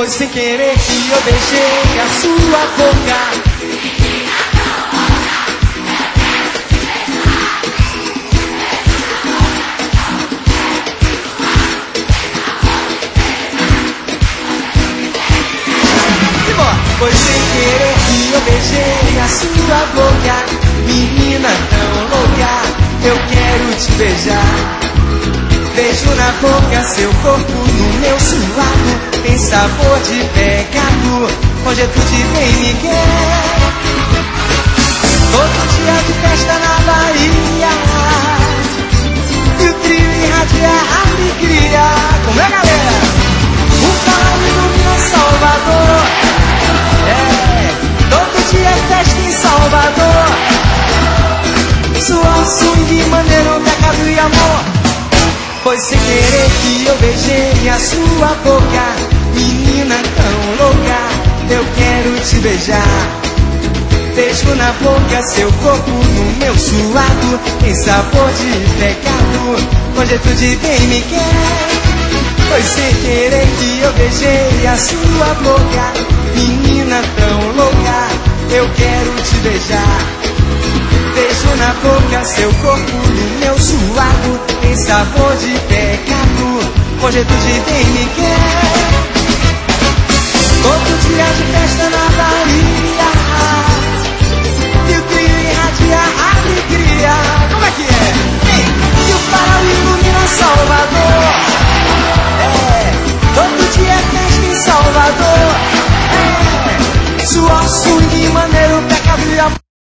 Foi sem querer que eu beijei a sua boca. Foi sem querer que eu beijei a sua boca. Menina tão louca, eu quero te beijar. Beijo na boca, seu corpo no meu suado. Tem sabor de pecado, hoje é tudo de bem me quer. Todo dia de festa na Bahia, e o trio irradia a alegria. Como é, galera? O farol ilumina Salvador. Todo dia é festa em Salvador. Suor, swing, maneiro, pecado e amor. Foi sem querer que eu beijei a sua boca. Menina tão louca, eu quero te beijar. Beijo na boca, seu corpo no meu suado. Tem sabor de pecado, hoje é tudo de bem me quer. Foi sem querer que eu beijei a sua boca. Menina tão louca, eu quero te beijar. Beijo na boca, seu corpo no meu suado. Tem sabor de pecado, hoje é tudo de bem me quer. Todo dia de festa na Bahia, e o trio irradia a alegria. Como é que é? E o farol ilumina Salvador. Todo dia é festa em Salvador. Suor, swing, maneiro, pecado e amor.